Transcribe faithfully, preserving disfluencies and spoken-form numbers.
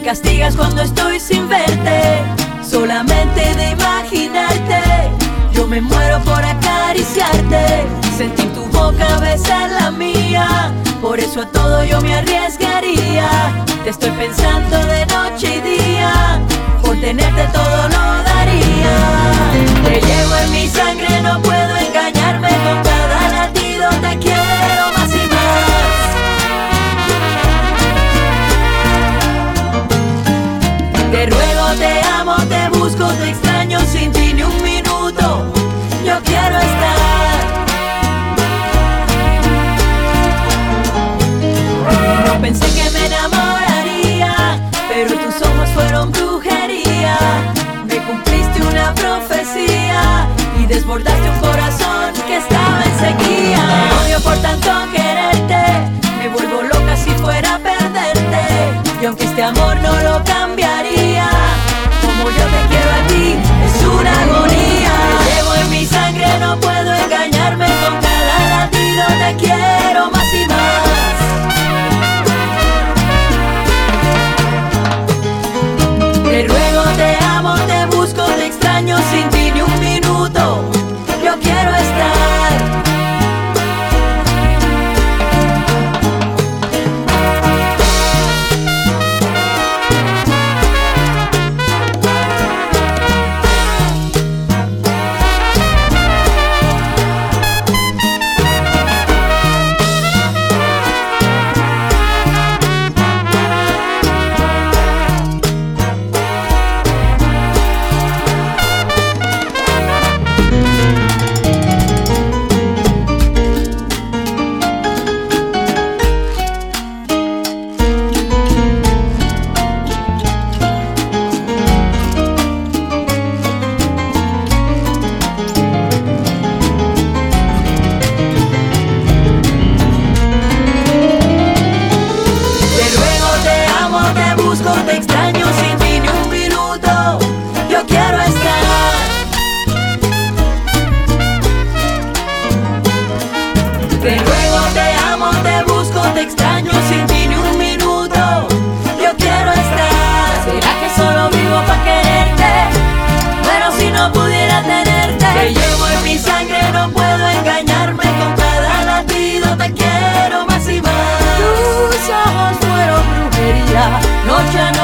castigas cuando estoy sin verte. Solamente de imaginarte, yo me muero por acariciarte. Sentir tu boca besar la mía, por eso a todo yo me arriesgaría. Te estoy pensando de noche y día, por tenerte todo lo daría. Te llevo en mi sangre, no puedo engañarme. Con cada latido te quiero más y más. Te ruego, te amo, te busco, te extraño, sin ti ni un minuto yo quiero estar. No pensé que me enamoraría, pero tus ojos fueron brujería. Me cumpliste una profecía y desbordaste un corazón que estaba en sequía. Me odio por tanto quererte, me vuelvo loca si fuera a perderte. Y aunque este amor no lo cambiaría, como yo te quiero a ti, es una agonía. Te llevo en mi sangre, no puedo engañarme. Con cada latido te quiero más y más. Te ruego, te amo, te busco, te extraño, sin ti ni un minuto yo quiero estar. Te extraño, sin ti ni un minuto yo quiero estar. Te ruego, te amo, te busco, te extraño, sin ti ni un minuto yo quiero estar. ¿Será que solo vivo pa' quererte? Pero si no pudiera tenerte. Te llevo en mi sangre, no puedo engañarme. Con cada latido te quiero más y más. Tus ojos fueron brujería, noche a